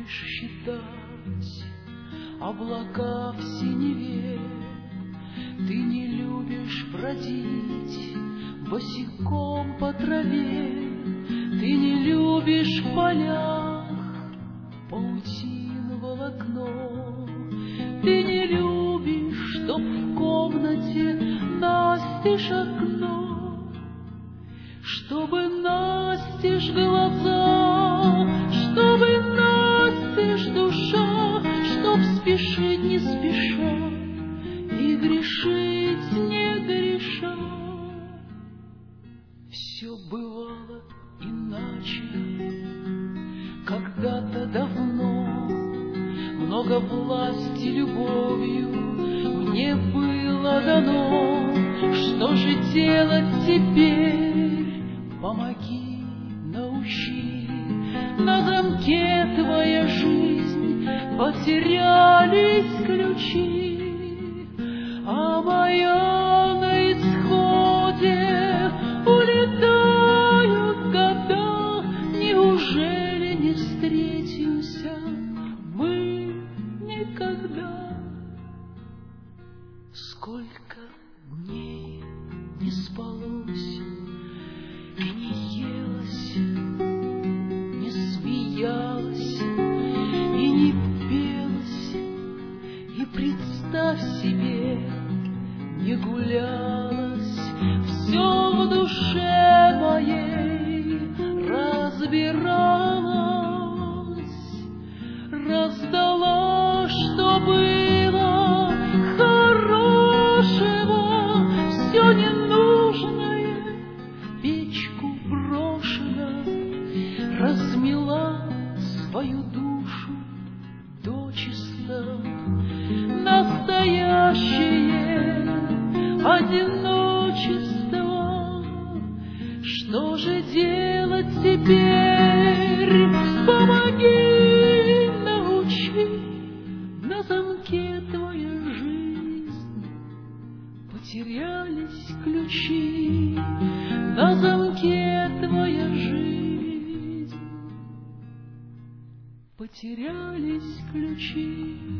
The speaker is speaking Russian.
любишь считать облака в синеве, ты не любишь бродить босиком по траве, ты не любишь в полях паутин волокно, ты не любишь, чтоб в комнате настежь окно, чтобы настежь глаза, чтобы настежь душа, чтоб спешить не спеша и грешить не греша. Все бывало иначе когда-то давно, много власти любовью мне было дано. Что же делать теперь? Помоги, научи. На замке твоя жизнь, потерялись ключи, а моя на исходе, улетают года. Неужели не встретимся мы никогда? Сколько дней не спалось и не елось, не смеялось и не пелось, и, представь себе, не гулялось. Все в душе моей разбиралось, раздала, что было хорошего, все ненужное в печку брошено, размела свою душу дочисто. Настоящее одиночество. Что же делать теперь? Помоги, научи. На замке твоя жизнь, потерялись ключи. На замке твоя жизнь, потерялись ключи.